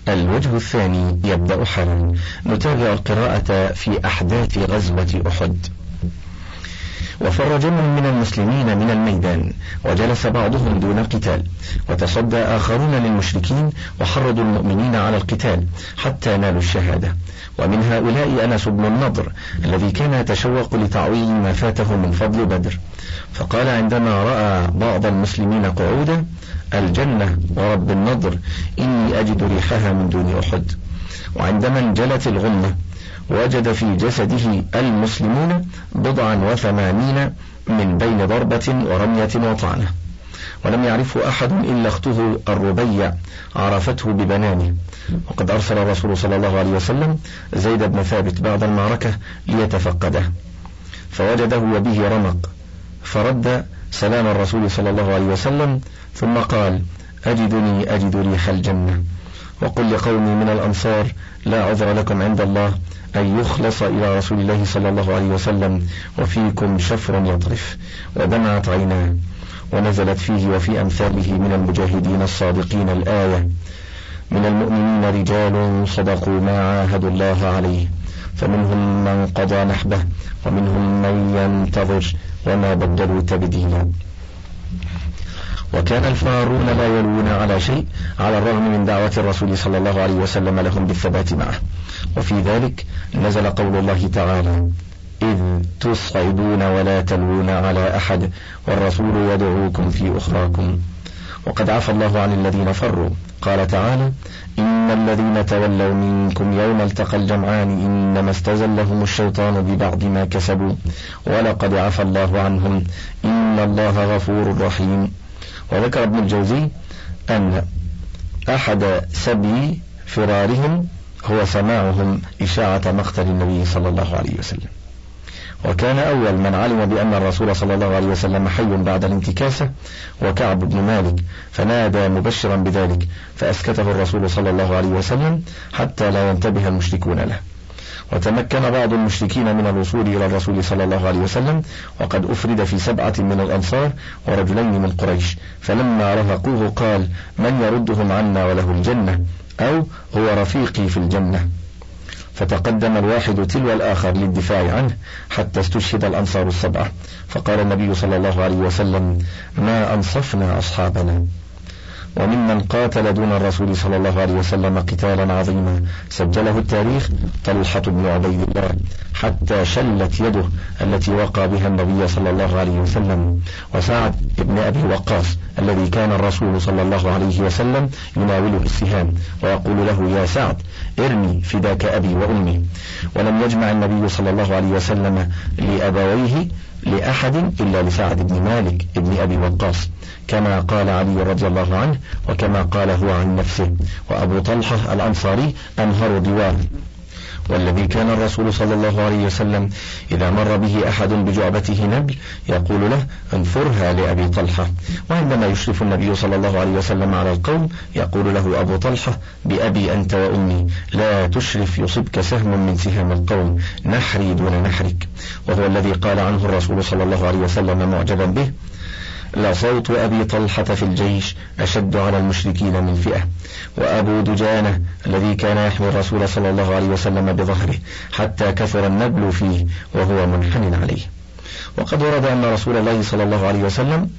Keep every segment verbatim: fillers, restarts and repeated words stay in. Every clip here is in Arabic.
الوجه الثاني يبدأ حالا. نتابع القراءة في أحداث غزوة أحد. وفر جمع من المسلمين من الميدان، وجلس بعضهم دون قتال، وتصدى آخرون للمشركين وحرضوا المؤمنين على القتال حتى نالوا الشهادة. ومن هؤلاء أنس بن النضر الذي كان يتشوق لتعويض ما فاته من فضل بدر، فقال عندما رأى بعض المسلمين قعودا: الجنة ورب النضر إني أجد ريحها من دون أحد. وعندما انجلت الغمة وجد في جسده المسلمون بضعا وثمانين من بين ضربة ورمية وطعنة، ولم يعرفه أحد إلا أخته الربيع عرفته ببنانه. وقد أرسل الرسول صلى الله عليه وسلم زيد بن ثابت بعد المعركة ليتفقده، فوجده وبه رمق، فرد سلام الرسول صلى الله عليه وسلم ثم قال: أجدني أجد ريح الجنة. وقل لقومي من الأنصار: لا عذر لكم عند الله أن يخلص إلى رسول الله صلى الله عليه وسلم وفيكم شفر يطرف. ودمعت عيناه، ونزلت فيه وفي أمثاله من المجاهدين الصادقين الآية: من المؤمنين رجال صدقوا ما عاهدوا الله عليه فمنهم من قضى نحبه ومنهم من ينتظر وما بدلوا تبديلا. وكان الفارون لا يلوون على شيء على الرغم من دعوة الرسول صلى الله عليه وسلم لهم بالثبات معه. وفي ذلك نزل قول الله تعالى: إذ تصعدون ولا تلوون على أحد والرسول يدعوكم في أخراكم. وقد عفى الله عن الذين فروا، قال تعالى: إن الذين تولوا منكم يوم التقى الجمعان إنما استزلهم الشيطان ببعض ما كسبوا ولقد عفى الله عنهم إن الله غفور رحيم. وذكر ابن الجوزي أن أحد سبي فرارهم هو سماعهم إشاعة مقتل النبي صلى الله عليه وسلم. وكان أول من علم بأن الرسول صلى الله عليه وسلم حي بعد الانتكاسة وكعب بن مالك، فنادى مبشرا بذلك، فأسكته الرسول صلى الله عليه وسلم حتى لا ينتبه المشركون له. وتمكن بعض المشركين من الوصول إلى الرسول صلى الله عليه وسلم، وقد أفرد في سبعة من الأنصار ورجلين من قريش، فلما رهقوه قال: من يردهم عنا وله الجنة، أو هو رفيقي في الجنة. فتقدم الواحد تلو الآخر للدفاع عنه حتى استشهد الأنصار السبعة. فقال النبي صلى الله عليه وسلم: ما أنصفنا أصحابنا. وممن قاتل دون الرسول صلى الله عليه وسلم قتالا عظيما سجله التاريخ طلحة بن عبيد الله، حتى شلت يده التي وقى بها النبي صلى الله عليه وسلم. وسعد بن أبي وقاص الذي كان الرسول صلى الله عليه وسلم يناوله السهام ويقول له: يا سعد ارمي فداك أبي وأمي. ولم يجمع النبي صلى الله عليه وسلم لأبويه لأحد إلا لسعد بن مالك ابن أبي وقاص، كما قال علي رضي الله عنه وكما قال هو عن نفسه. وأبو طلحة الأنصاري أنهر دوار، والذي كان الرسول صلى الله عليه وسلم إذا مر به أحد بجعبته نبل يقول له: انفرها لأبي طلحة. وعندما يشرف النبي صلى الله عليه وسلم على القوم يقول له أبو طلحة: بأبي أنت وأمي لا تشرف يصبك سهم من سهام القوم، نحري دون نحرك. وهو الذي قال عنه الرسول صلى الله عليه وسلم معجبا به: لصوت أبي طلحة في الجيش أشد على المشركين من فئة. وأبو دجانة الذي كان يحمي الرسول صلى الله عليه وسلم بظهره حتى كثر النبل فيه وهو منحن عليه. وقد ورد أن رسول الله صلى الله عليه وسلم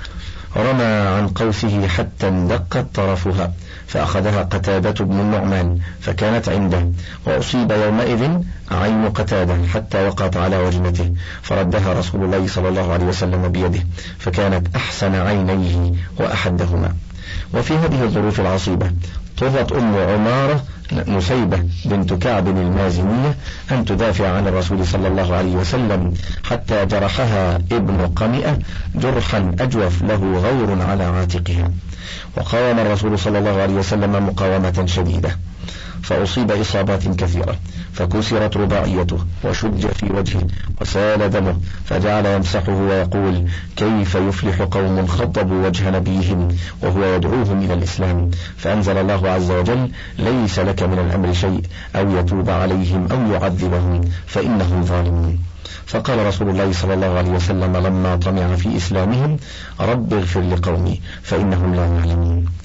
رمى عن قوسه حتى اندقت طرفها، فأخذها قتادة بن النعمان فكانت عنده، وأصيب يومئذ عين قتادة حتى وقعت على وجنته، فردها رسول الله صلى الله عليه وسلم بيده، فكانت أحسن عينيه وأحدهما. وفي هذه الظروف العصيبة طرت أم عمارة نسيبة بنت كعب المازنية أن تدافع عن الرسول صلى الله عليه وسلم، حتى جرحها ابن قمئة جرحا أجوف له غور على عاتقها. وقاوم الرسول صلى الله عليه وسلم مقاومة شديدة، فأصيب إصابات كثيرة، فكسرت رباعيته وشج في وجهه وسال دمه، فجعل يمسحه ويقول: كيف يفلح قوم خضبوا وجه نبيهم وهو يدعوهم إلى الإسلام. فأنزل الله عز وجل: ليس لك من الأمر شيء، أو يتوب عليهم أو يعذبهم فإنهم ظالمون. فقال رسول الله صلى الله عليه وسلم لما طمع في إسلامهم: رب اغفر لقومي فإنهم لا يعلمون.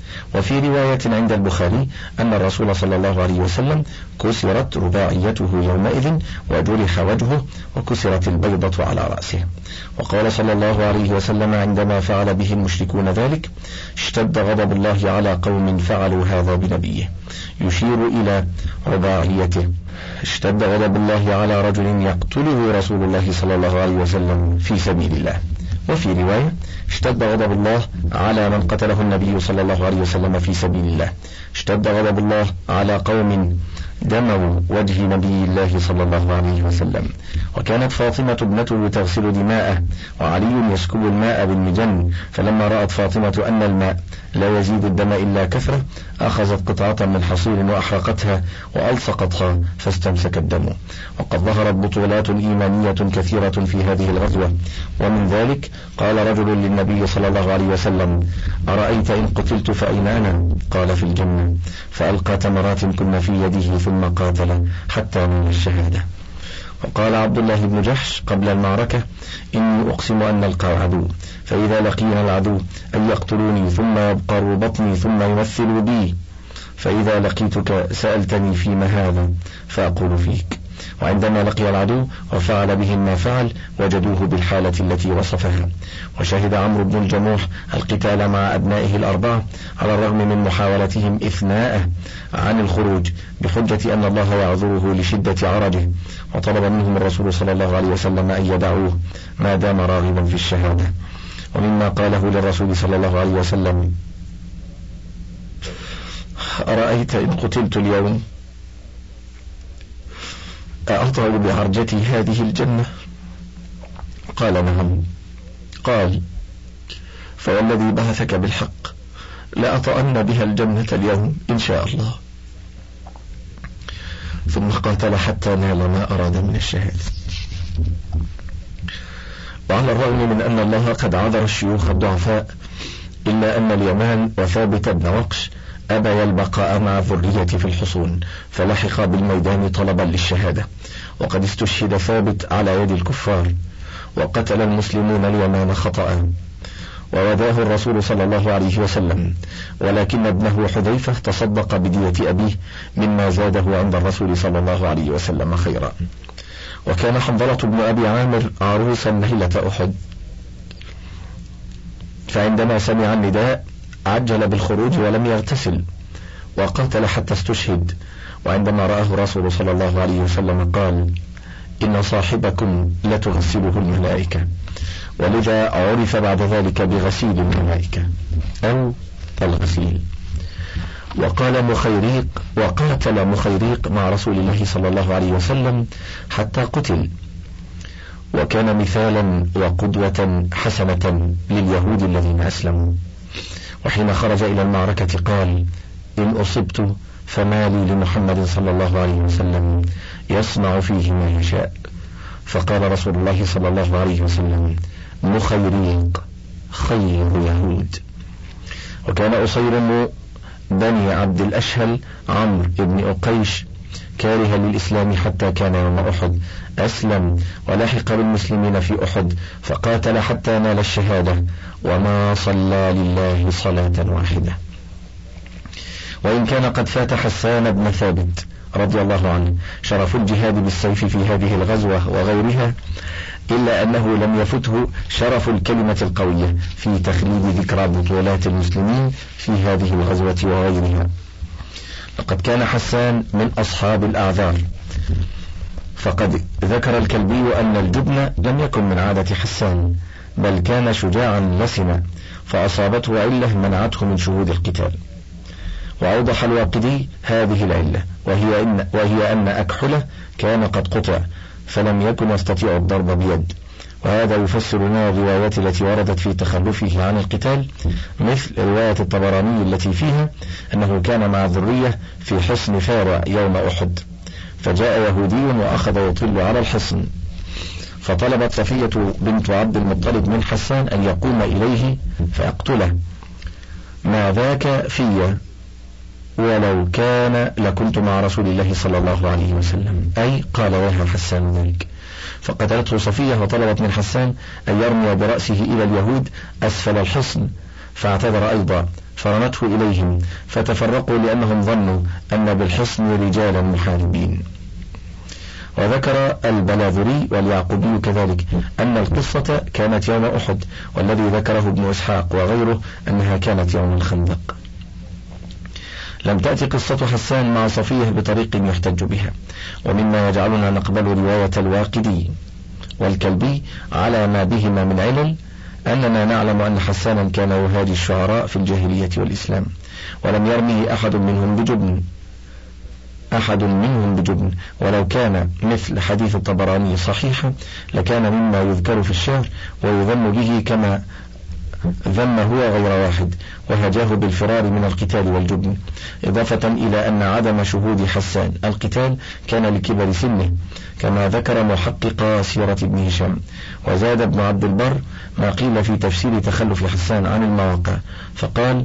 وفي رواية عند البخاري أن الرسول صلى الله عليه وسلم كسرت رباعيته يومئذ وجرح وجهه وكسرت البيضة على رأسه. وقال صلى الله عليه وسلم عندما فعل به المشركون ذلك: اشتد غضب الله على قوم فعلوا هذا بنبيه، يشير إلى رباعيته. اشتد غضب الله على رجل يقتله رسول الله صلى الله عليه وسلم في سبيل الله. وفي رواية: اشتد غضب الله على من قتله النبي صلى الله عليه وسلم في سبيل الله. اشتد غضب الله على قوم دموا وجه نبي الله صلى الله عليه وسلم. وكانت فاطمة ابنته تغسل دماءه وعلي يسكب الماء بالمجن، فلما رأت فاطمة أن الماء لا يزيد الدم إلا كثرة أخذت قطعة من حصير وأحرقتها وألصقتها فاستمسك الدم. وقد ظهرت بطولات إيمانية كثيرة في هذه الغزوة، ومن ذلك قال رجل للنبي صلى الله عليه وسلم: أرأيت إن قتلت فأين أنا؟ قال: في الجنة. فألقى تمرات كن في يده ثم قاتل حتى نال الشهادة. وقال عبد الله بن جحش قبل المعركة: إني أقسم أن نلقى العدو، فإذا لقينا العدو أن يقتلوني ثم يبقروا بطني ثم يمثلوا بي، فإذا لقيتك سألتني فيما هذا فأقول فيك. وعندما لقي العدو وفعل بهم ما فعل وجدوه بالحالة التي وصفها. وشهد عمرو بن الجموح القتال مع أبنائه الأربعة على الرغم من محاولتهم إثناءه عن الخروج بحجة أن الله يعذره لشدة عرجه، وطلب منهم الرسول صلى الله عليه وسلم أن يدعوه ما دام راغبا في الشهادة. ومما قاله للرسول صلى الله عليه وسلم: أرأيت إن قتلت اليوم أأطأ بعرجتي هذه الجنة؟ قال: نعم. قال: فوالذي بعثك بالحق لأطأن بها الجنة اليوم إن شاء الله. ثم قاتل حتى نال ما أراد من الشهادة. وعلى الرغم من أن الله قد عذر الشيوخ الضعفاء، إلا أن اليمان وثابت بن وقش أبى البقاء مع الذرية في الحصون، فلحق بالميدان طلبا للشهادة. وقد استشهد ثابت على يد الكفار، وقتل المسلمون اليمان خطأ، ووداه الرسول صلى الله عليه وسلم، ولكن ابنه حذيفة تصدق بدية أبيه مما زاده عند الرسول صلى الله عليه وسلم خيرا. وكان حنظلة بن أبي عامر عروسا ليلة أحد، فعندما سمع النداء عجل بالخروج ولم يغتسل وقاتل حتى استشهد. وعندما رآه الرسول صلى الله عليه وسلم قال: إن صاحبكم لتغسله الملائكة، ولذا عرف بعد ذلك بغسيل الملائكة أو الغسيل. وقال مخيريق: وقاتل مخيريق مع رسول الله صلى الله عليه وسلم حتى قتل، وكان مثالا وقدوة حسنة لليهود الذين أسلموا. وحين خرج إلى المعركة قال: إن أصبت فما لي لمحمد صلى الله عليه وسلم يصنع فيه ما يشاء. فقال رسول الله صلى الله عليه وسلم: مخيريق خير يهود. وكان أصير بني عبد الأشهل عمرو بن أقيش كارها للإسلام حتى كان يوم أحد أسلم ولحق بالمسلمين في أحد، فقاتل حتى نال الشهادة، وما صلى لله صلاة واحدة. وإن كان قد فات حسان بن ثابت رضي الله عنه شرف الجهاد بالسيف في هذه الغزوة وغيرها، إلا أنه لم يفته شرف الكلمة القوية في تخليد ذكرى بطولات المسلمين في هذه الغزوة وغيرها. لقد كان حسان من أصحاب الأعذار، فقد ذكر الكلبي أن الجبن لم يكن من عادة حسان، بل كان شجاعا لسنا، فأصابته علة منعته من شهود القتال. وأوضح الواقدي هذه العلة، وهي أن, وهي أن أكحله كان قد قطع فلم يكن يستطيع الضرب بيد. وهذا يفسر لنا الروايات التي وردت في تخلفه عن القتال، مثل رواية الطبراني التي فيها أنه كان مع الذرية في حصن فارع يوم أحد، فجاء يهودي وأخذ يطل على الحصن، فطلبت صفية بنت عبد المطلب من حسان أن يقوم إليه فيقتله. ما ذاك في ولو كان لكنت مع رسول الله صلى الله عليه وسلم، أي قال لها حسان ذلك. فقتلته صفية وطلبت من حسان أن يرمي برأسه إلى اليهود أسفل الحصن، فاعتذر أيضا فرمته إليهم فتفرقوا لأنهم ظنوا أن بالحصن رجالا محاربين. وذكر البلاذري واليعقوبي كذلك أن القصة كانت يوم أحد، والذي ذكره ابن إسحاق وغيره أنها كانت يوم الخندق. لم تأتي قصة حسان مع صفية بطريق يحتج بها، ومما يجعلنا نقبل رواية الواقدي والكلبي على ما بهما من علل أننا نعلم أن حسانا كان يهادي الشعراء في الجاهلية والإسلام، ولم يرمه أحد منهم بجبن أحد منهم بجبن ولو كان مثل حديث الطبراني صحيحا لكان مما يذكر في الشعر ويذم به كما ذم هو غير واحد وهجاه بالفرار من القتال والجبن، إضافة إلى أن عدم شهود حسان القتال كان لكبر سنه كما ذكر محقق سيرة ابن هشام. وزاد ابن عبد البر ما قيل في تفسير تخلف حسان عن المواقع فقال: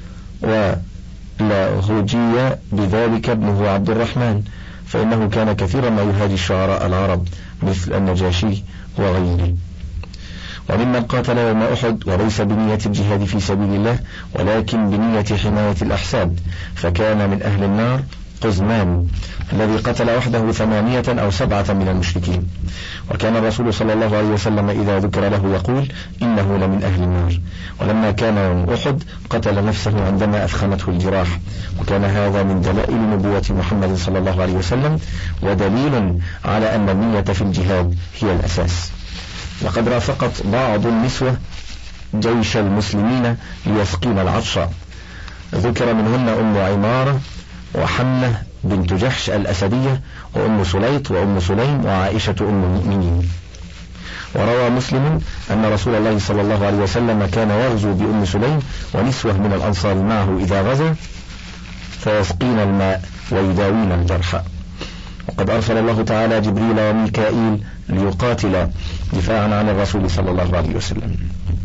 ولا هجي بذلك ابنه عبد الرحمن، فإنه كان كثيرا ما يهاجي الشعراء العرب مثل النجاشي وغيره. وممن قاتل يوم أحد وليس بنية الجهاد في سبيل الله ولكن بنية حماية الأحساب، فكان من أهل النار قزمان الذي قتل وحده ثمانية أو سبعة من المشركين، وكان الرسول صلى الله عليه وسلم إذا ذكر له يقول إنه لمن أهل النار. ولما كان يوم أحد قتل نفسه عندما أثخنته الجراح، وكان هذا من دلائل نبوة محمد صلى الله عليه وسلم ودليل على أن النية في الجهاد هي الأساس. لقد رافقت بعض النسوة جيش المسلمين ليسقين العطش، ذكر منهن أم عمارة وحمنة بنت جحش الأسدية وأم سليط وأم سليم وعائشة أم المؤمنين. وروى مسلم أن رسول الله صلى الله عليه وسلم كان يغزو بأم سليم ونسوة من الأنصار معه إذا غزا فيسقين الماء ويداوين الجرحى. وقد أرسل الله تعالى جبريل وميكائيل ليقاتل دفاعا عن الرسول صلى الله عليه وسلم.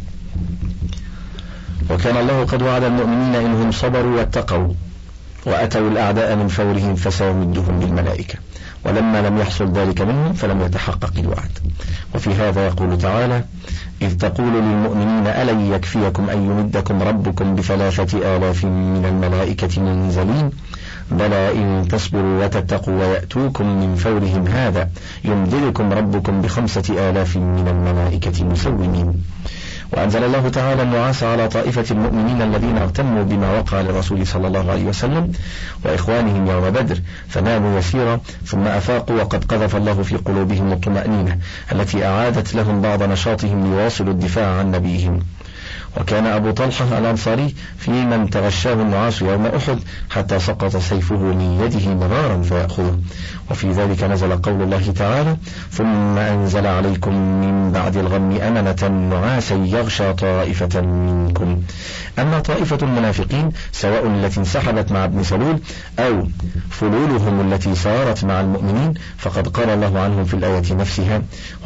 وكان الله قد وعد المؤمنين إنهم صبروا واتقوا وأتوا الأعداء من فورهم فسيمدهم بالملائكة، ولما لم يحصل ذلك منهم فلم يتحقق الوعد. وفي هذا يقول تعالى: إذ تقول للمؤمنين ألن يكفيكم أن يمدكم ربكم بثلاثة آلاف من الملائكة منزلين بلى إن تصبروا وتتقوا ويأتوكم من فورهم هذا يمددكم ربكم بخمسة آلاف من الملائكة مسومين. وأنزل الله تعالى النعاس على طائفة المؤمنين الذين اغتموا بما وقع للرسول صلى الله عليه وسلم وإخوانهم يوم بدر فناموا يسيرا ثم أفاقوا وقد قذف الله في قلوبهم الطمأنينة التي أعادت لهم بعض نشاطهم ليواصلوا الدفاع عن نبيهم. وكان أبو طلحة الأنصاري في من تغشاه النعاس يوم أحد حتى سقط سيفه من يده مرارا فيأخذه. وفي ذلك نزل قول الله تعالى: ثم أنزل عليكم من بعد الغم أمنة نعاسا يغشى طائفة منكم. أما طائفة المنافقين سواء التي انسحبت مع ابن سلول أو فلولهم التي سارت مع المؤمنين فقد قال الله عنهم في الآية نفسها: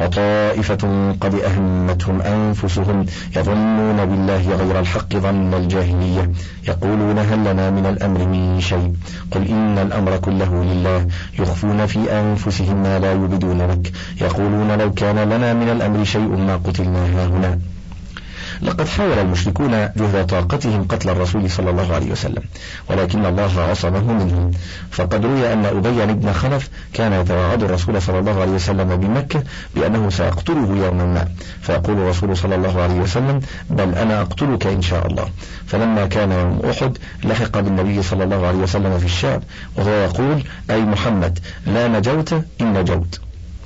وطائفة قد أهمتهم أنفسهم يظنون بالله غير الحق ظن الجاهلية يقولون هل لنا من الأمر من شيء قل إن الأمر كله لله يخفون في أنفسهم ما لا يبدون لك يقولون لو كان لنا من الأمر شيء ما قتلنا هاهنا. لقد حاول المشركون جهد طاقتهم قتل الرسول صلى الله عليه وسلم ولكن الله عصمه منهم، فقد روي أن أبي بن خلف كان يتوعد الرسول صلى الله عليه وسلم بمكة بأنه سيقتله يوما ما، فيقول الرسول صلى الله عليه وسلم: بل أنا أقتلك إن شاء الله. فلما كان يوم أحد لحق بالنبي صلى الله عليه وسلم في الشعب وهو يقول: أي محمد لا نجوت إن نجوت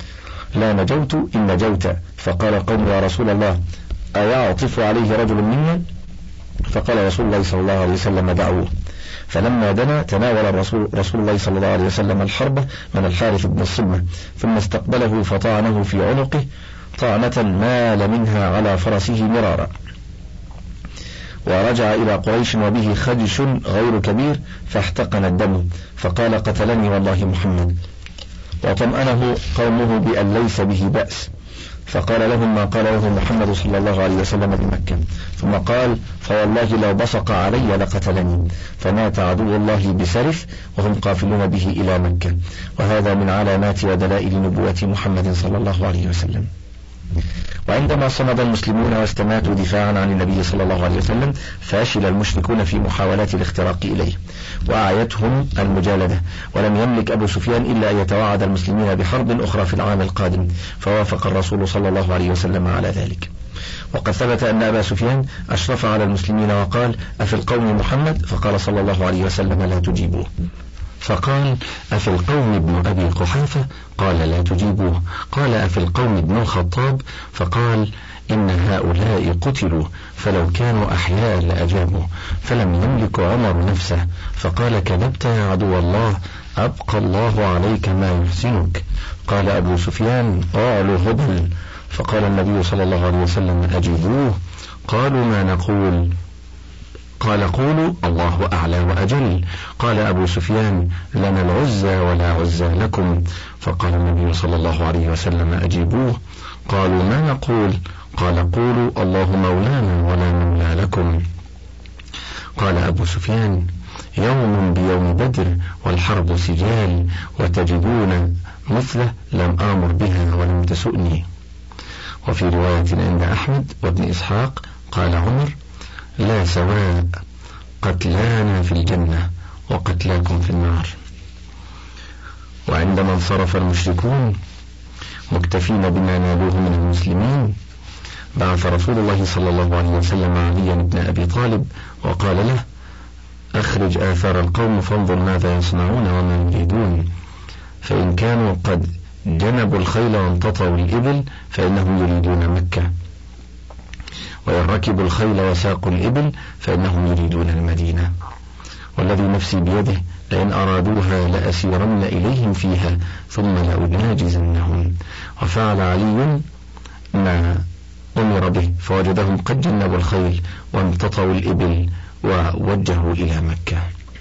لا نجوت إن نجوت. فقال القوم: يا رسول الله أيعطف عليه رجل منا؟ فقال رسول الله صلى الله عليه وسلم: دعوه. فلما دنا تناول الرسول رسول الله صلى الله عليه وسلم الحربة من الحارث بن الصمة ثم استقبله فطعنه في عنقه طعنة مال منها على فرسه مرارا، ورجع إلى قريش وبه خدش غير كبير فاحتقن الدم فقال: قتلني والله محمد. وطمأنه قومه بأن ليس به بأس، فقال لهم ما قال له محمد صلى الله عليه وسلم بمكة، ثم قال: فوالله لو بصق علي لقتلني. فمات عدو الله بسرف وهم قافلون به إلى مكة. وهذا من علامات ودلائل نبوة محمد صلى الله عليه وسلم. وعندما صمد المسلمون واستماتوا دفاعا عن النبي صلى الله عليه وسلم فشل المشركون في محاولات الاختراق إليه وأعيتهم المجالدة، ولم يملك أبو سفيان إلا أن يتوعد المسلمين بحرب أخرى في العام القادم، فوافق الرسول صلى الله عليه وسلم على ذلك. وقد ثبت أن أبا سفيان أشرف على المسلمين وقال: أفي القوم محمد؟ فقال صلى الله عليه وسلم: لا تجيبوه. فقال: أفي القوم ابن أبي قحافة؟ قال: لا تجيبوه. قال: أفي القوم ابن الخطاب؟ فقال: إن هؤلاء قتلوا، فلو كانوا أحياء لأجابوا. فلم يملك عمر نفسه فقال: كذبت يا عدو الله، أبقى الله عليك ما يحسنك. قال أبو سفيان: قالوا هبل. فقال النبي صلى الله عليه وسلم: أجيبوه. قالوا: ما نقول؟ قال: قولوا الله أعلى وأجل. قال أبو سفيان: لنا العزى ولا عزى لكم. فقال النبي صلى الله عليه وسلم: أجيبوه. قالوا: ما نقول؟ قال: قولوا الله مولانا ولا مولى لكم. قال أبو سفيان: يوم بيوم بدر والحرب سجال، وتجدون مثله لم آمر بها ولم تسؤني. وفي رواية عند أحمد وابن إسحاق قال عمر: لا سواء، قتلانا في الجنة وقتلاكم في النار. وعندما انصرف المشركون مكتفين بما نالوه من المسلمين بعث رسول الله صلى الله عليه وسلم علي بن أبي طالب وقال له: أخرج آثار القوم فانظر ماذا يصنعون وما يريدون، فإن كانوا قد جنبوا الخيل وامتطوا الإبل فإنهم يريدون مكة، وإن ركبوا الخيل وساقوا الإبل فإنهم يريدون المدينة، والذي نفسي بيده لئن أرادوها لأسيرن إليهم فيها ثم لأناجزنهم. وفعل علي ما أمر به فوجدهم قد جنبوا الخيل وامتطوا الإبل ووجهوا إلى مكة.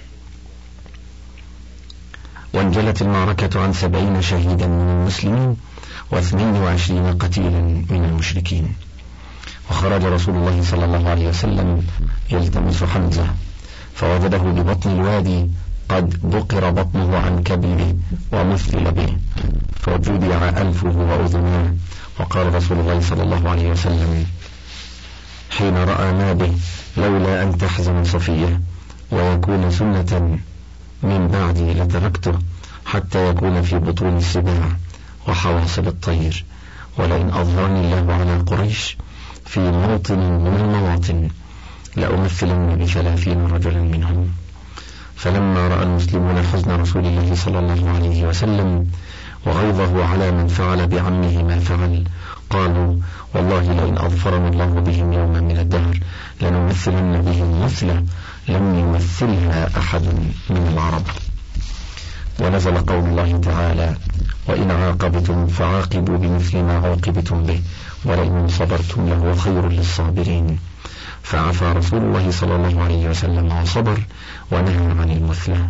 وانجلت المعركة عن سبعين شهيدا من المسلمين واثنين وعشرين قتيلا من المشركين. وخرج رسول الله صلى الله عليه وسلم يلتمس حمزة فوجده ببطن الوادي قد بقر بطنه عن كبده ومثل به، فجدع أنفه وأذناه. وقال رسول الله صلى الله عليه وسلم حين رأى ما به: لولا أن تحزن صفية ويكون سنة من بعدي لتركته حتى يكون في بطون السباع وحواصل الطير، ولئن أظهرني الله على قريش في موطن من المواطن لأمثلن بثلاثين رجلا منهم. فلما رأى المسلمون حزن رسول الله صلى الله عليه وسلم وغيظه على من فعل بعمه ما فعل قالوا: والله لئن أظفرنا الله بهم يوما من الدهر لنمثلن بهم مثله لم يمثلها أحد من العرب. ونزل قول الله تعالى: وإن عاقبتم فعاقبوا بمثل ما عوقبتم به ولئن صبرتم لهو خير للصابرين. فعفى رسول الله صلى الله عليه وسلم وصبر ونهى عن المثلى.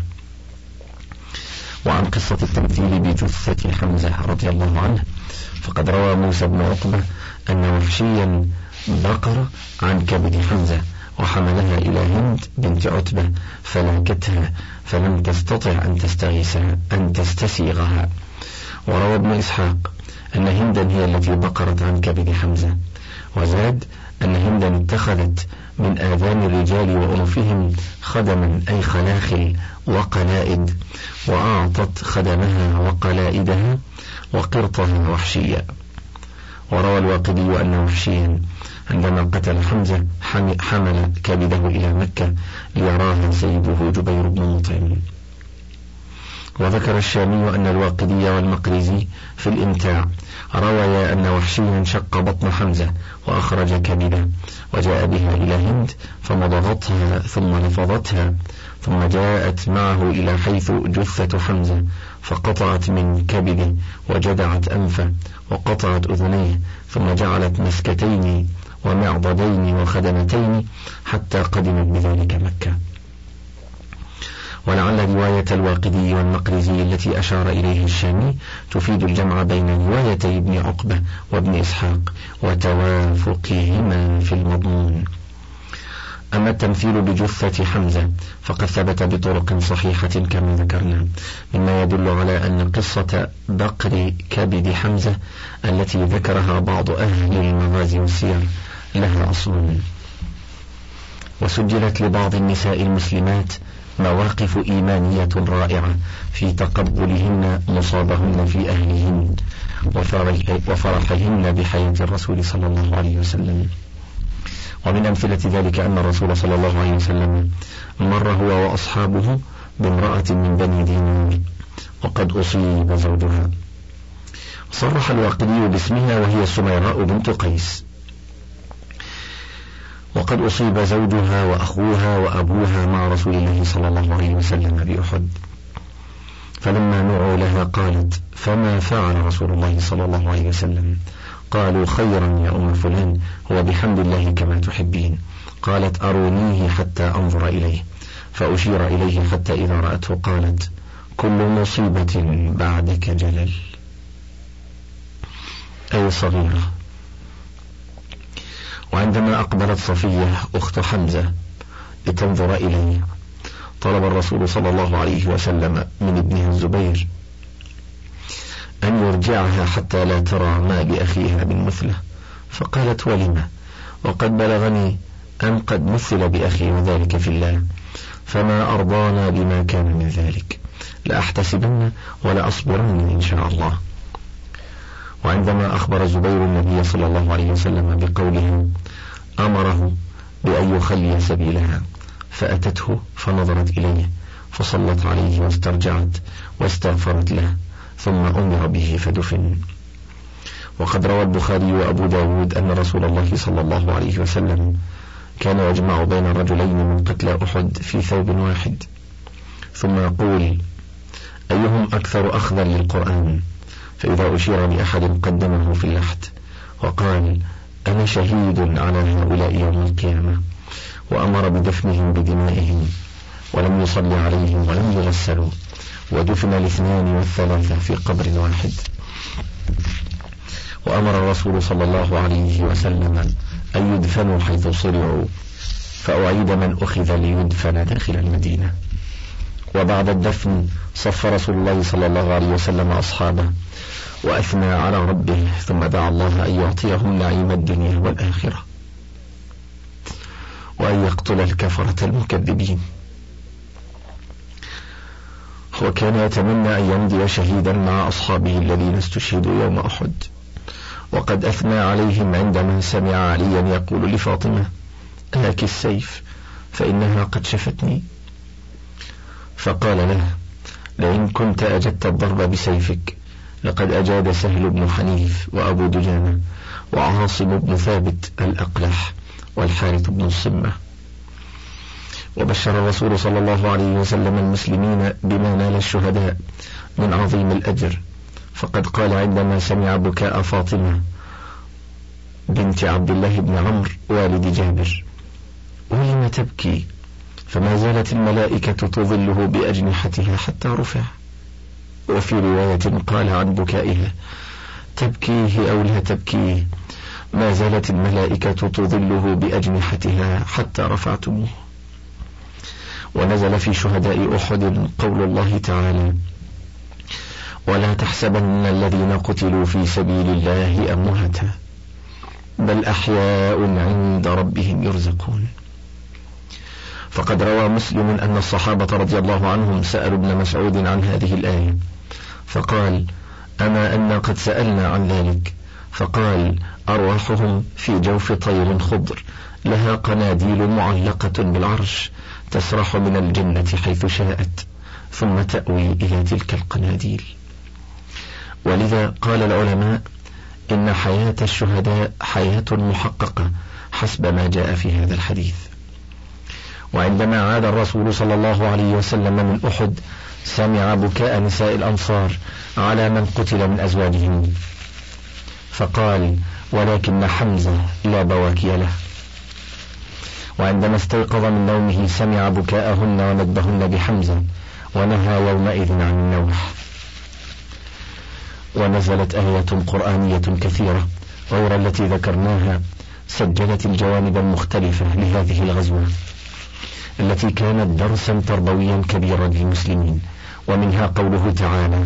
وعن قصة التمثيل بجثة حمزة رضي الله عنه فقد روى موسى بن عقبة أن وحشيا بقر عن كبد حمزة وحملها إلى هند بنت عتبة فلاكتها فلم تستطع أن تستغيثها أن تستسيغها. وروى ابن إسحاق أن هندا هي التي بقرت عن كبد حمزة، وزاد أن هندا اتخذت من آذان الرجال وأنوفهم خدما أي خلاخل وقلائد، وأعطت خدمها وقلائدها وقرطها وحشيا. وروى الواقدي أن وحشيا عندما قتل حمزة حمل كبده إلى مكة ليراها سيده جبير بن مطعم. وذكر الشامي أن الواقدي والمقريزي في الإمتاع رويا أن وحشيا شق بطن حمزة وأخرج كبده وجاء بها إلى هند فمضغتها ثم نفضتها ثم جاءت معه إلى حيث جثة حمزة فقطعت من كبده وجدعت أنفه وقطعت أذنيه ثم جعلت مسكتين ومعضدين وخدمتين حتى قدمت بذلك مكة. ولعل رواية الواقدي والمقرزي التي أشار إليه الشامي تفيد الجمع بين روايتي ابن عقبة وابن إسحاق وتوافقهما في المضمون. أما التمثيل بجثة حمزة فقد ثبت بطرق صحيحة كما ذكرنا، مما يدل على أن قصة بقر كبد حمزة التي ذكرها بعض أهل المغازي والسير لها أصل. وسجلت لبعض النساء المسلمات مواقف إيمانية رائعة في تقبلهن مصابهن في أهلهن وفرحهن بحياة الرسول صلى الله عليه وسلم. ومن أمثلة ذلك أن الرسول صلى الله عليه وسلم مر هو وأصحابه بامرأة من بني دينار وقد أصيب زوجها، صرح الواقدي باسمها وهي سميراء بنت قيس، وقد أصيب زوجها وأخوها وأبوها مع رسول الله صلى الله عليه وسلم بأحد. فلما نعوا لها قالت: فما فعل رسول الله صلى الله عليه وسلم؟ قالوا: خيرا يا أم فلان، هو بحمد الله كما تحبين. قالت: أرونيه حتى أنظر إليه، فأشير إليه حتى إذا رأته قالت: كل مصيبة بعدك جلل، أي صغيرة. وعندما أقبلت صفية أخت حمزة لتنظر إليه طلب الرسول صلى الله عليه وسلم من ابنها الزبير أن يرجعها حتى لا ترى ما بأخيها من مثله، فقالت: ولم؟ وقد بلغني أن قد مثل بأخي وذلك في الله، فما أرضانا بما كان من ذلك، لأحتسبن ولأصبرن إن شاء الله. وعندما أخبر الزبير النبي صلى الله عليه وسلم بقوله أمره بأن يخلي سبيلها، فأتته فنظرت إليه فصلت عليه واسترجعت واستغفرت له، ثم أمر به فدفن. وقد روى البخاري وأبو داود أن رسول الله صلى الله عليه وسلم كان يجمع بين الرجلين من قتلى أحد في ثوب واحد، ثم يقول: أيهم أكثر أخذا للقرآن؟ فإذا أشير لأحد قدمه في اللحد وقال: أنا شهيد على هؤلاء يوم القيامة، وأمر بدفنهم بدمائهم، ولم يصلي عليهم ولم يغسلوا، ودفن الاثنان والثلاثة في قبر واحد. وأمر الرسول صلى الله عليه وسلم أن يدفنوا حيث صرعوا، فأعيد من أخذ ليدفن داخل المدينة. وبعد الدفن صف رسول الله صلى الله عليه وسلم أصحابه وأثنى على ربه، ثم دعا الله أن يعطيهم نعيم الدنيا والآخرة، وأن يقتل الكفرة المكذبين. وكان يتمنى أن يمضي شهيدا مع أصحابه الذين استشهدوا يوم أحد. وقد أثنى عليهم عندما سمع عليا يقول لفاطمة: لك السيف فإنها قد شفتني. فقال له: لئن كنت أجدت الضرب بسيفك لقد أجاد سهل بن حنيف وأبو دجانة وعاصم بن ثابت الأقلح والحارث بن الصمة. وبشر الرسول صلى الله عليه وسلم المسلمين بما نال الشهداء من عظيم الأجر، فقد قال عندما سمع بكاء فاطمة بنت عبد الله بن عمرو والد جابر: ولم تبكي؟ فما زالت الملائكة تظله بأجنحتها حتى رفع. وفي رواية قال عن بكائها: تبكيه أو لا تبكيه، ما زالت الملائكة تظله بأجنحتها حتى رفعتموه. ونزل في شهداء أحد قول الله تعالى: ولا تحسبن الذين قتلوا في سبيل الله أمواتا بل أحياء عند ربهم يرزقون. فقد روى مسلم أن الصحابة رضي الله عنهم سألوا ابن مسعود عن هذه الآية، فقال: أما أن قد سألنا عن ذلك. فقال: أرواحهم في جوف طير خضر لها قناديل معلقة بالعرش تسرح من الجنة حيث شاءت ثم تأوي إلى تلك القناديل. ولذا قال العلماء إن حياة الشهداء حياة محققة حسب ما جاء في هذا الحديث. وعندما عاد الرسول صلى الله عليه وسلم من أحد سمع بكاء نساء الأنصار على من قتل من أزواجهم، فقال: ولكن حمزة لا بواكي له. وعندما استيقظ من نومه سمع بكاءهن وندبهن بحمزة ونهى يومئذ عن النوح. ونزلت آية قرآنية كثيرة غير التي ذكرناها سجلت الجوانب المختلفة لهذه الغزوة التي كانت درسا تربويا كبيرا للمسلمين، ومنها قوله تعالى: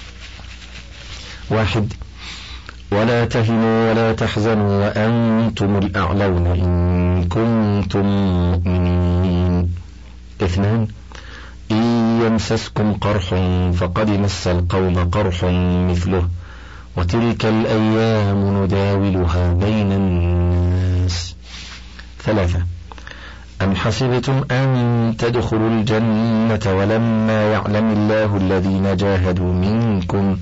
واحد: ولا تهنوا ولا تحزنوا وأنتم الأعلون إن كنتم مؤمنين. اثنان: إن يمسسكم قرح فقد مس القوم قرح مثله وتلك الأيام نداولها بين الناس. ثلاثة: أم حسبتم أن تدخلوا الجنة ولما يعلم الله الذين جاهدوا منكم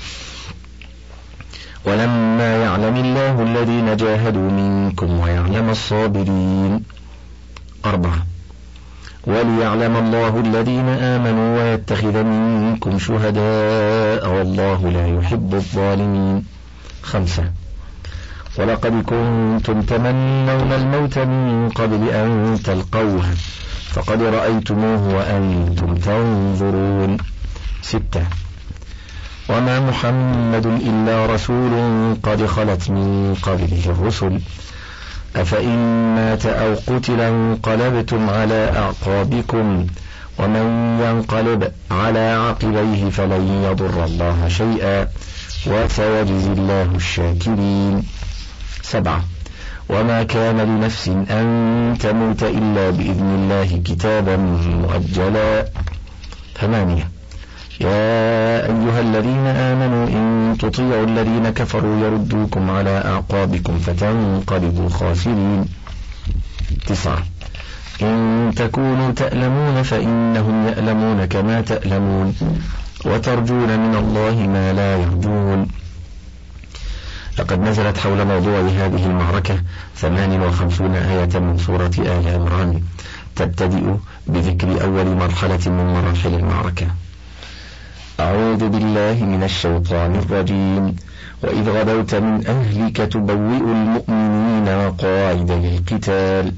ولما يعلم الله الذين جاهدوا منكم ويعلم الصابرين. أربعة: وليعلم الله الذين آمنوا ويتخذ منكم شهداء والله لا يحب الظالمين. خمسة: ولقد كنتم تمنون الموت من قبل أن تلقوه فقد رأيتموه وأنتم تنظرون. ستة: وما محمد إلا رسول قد خلت من قبله الرسل أفإن مات أو قتل انقلبتم على أعقابكم ومن ينقلب على عقبيه فلن يضر الله شيئا وسيجزي الله الشاكرين. سبعة: وما كان لنفس أن تموت إلا بإذن الله كتابا مؤجلا. ثمانية: يا أيها الذين آمنوا إن تطيعوا الذين كفروا يردوكم على أعقابكم فتنقلبوا خاسرين. تسعة: إن تكونوا تألمون فإنهم يألمون كما تألمون وترجون من الله ما لا يرجون. لقد نزلت حول موضوع هذه المعركة ثمان وخمسون آية من سورة آل عمران، تبتدئ بذكر أول مرحلة من مراحل المعركة. أعوذ بالله من الشيطان الرجيم. وإذ غدوت من أهلك تبوئ المؤمنين مقاعد للقتال.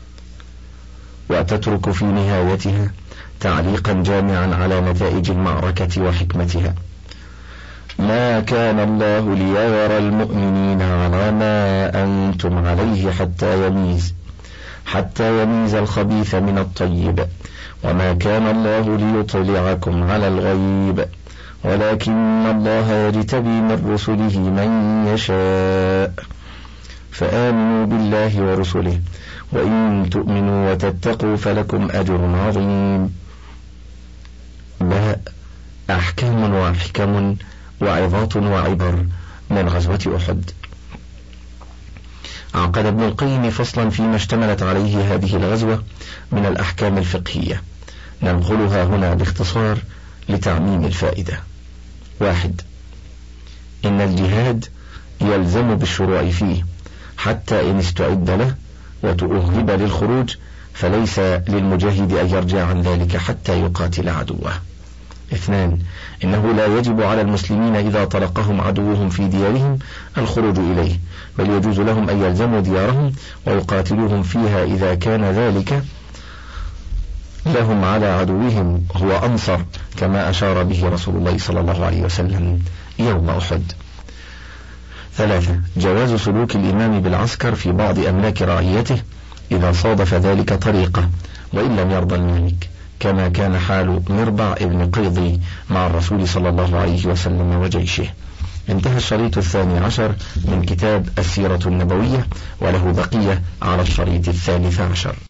وتترك في نهايتها تعليقا جامعا على نتائج المعركة وحكمتها. ما كان الله ليذر المؤمنين على ما أنتم عليه حتى يميز حتى يميز الخبيث من الطيب وما كان الله ليطلعكم على الغيب ولكن الله يجتبي من رسله من يشاء فآمنوا بالله ورسله وإن تؤمنوا وتتقوا فلكم أجر عظيم. باء: أحكام وحكم وعظات وعبر من غزوة أحد. عقد ابن القيم فصلا فيما اشتملت عليه هذه الغزوة من الأحكام الفقهية، ننقلها هنا باختصار لتعميم الفائدة. واحد: إن الجهاد يلزم بالشروع فيه حتى إن استعد له وتؤهب للخروج، فليس للمجاهد أن يرجع عن ذلك حتى يقاتل عدوه. اثنان: إنه لا يجب على المسلمين إذا طلقهم عدوهم في ديارهم الخروج إليه، بل يجوز لهم أن يلزموا ديارهم ويقاتلوهم فيها إذا كان ذلك لهم على عدوهم هو أنصر، كما أشار به رسول الله صلى الله عليه وسلم يوم أحد. ثلاثة: جواز سلوك الإمام بالعسكر في بعض أملاك رعيته إذا صادف ذلك طريقة وإن لم يرضى المالك، كما كان حال مربع ابن قيضي مع الرسول صلى الله عليه وسلم وجيشه. انتهى الشريط الثاني عشر من كتاب السيرة النبوية، وله بقية على الشريط الثالث عشر.